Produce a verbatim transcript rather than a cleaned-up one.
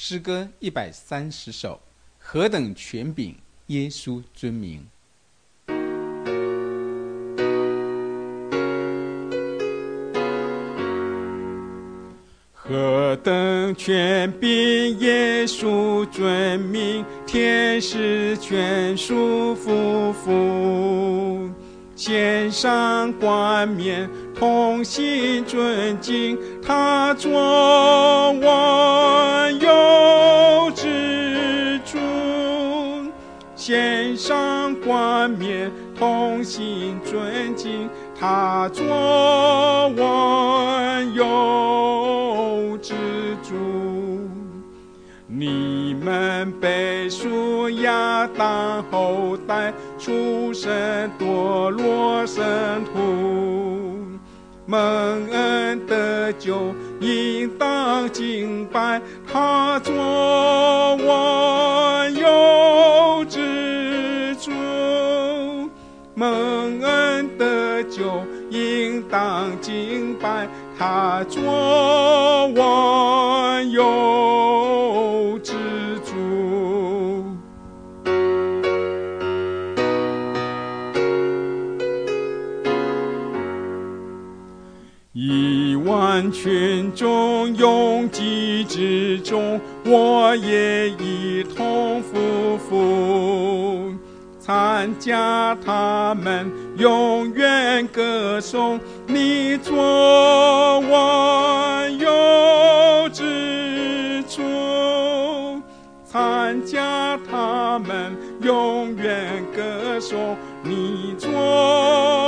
诗歌一百三十首，何等权柄，耶稣尊名。何等权柄，耶稣尊名，天使全属夫妇，献上冠冕，同心尊敬他，做万有之主。献上冠冕，同心尊敬他，做万有之主。你们被属亚当后代，出身堕落圣徒，蒙恩得救，应当敬拜他，做万有之主。蒙恩得救，应当敬拜他，做万有之主。亿万群众拥挤之中，我也一同匍匐，参加他们永远歌颂你，做万有之主。参加他们永远歌颂你，做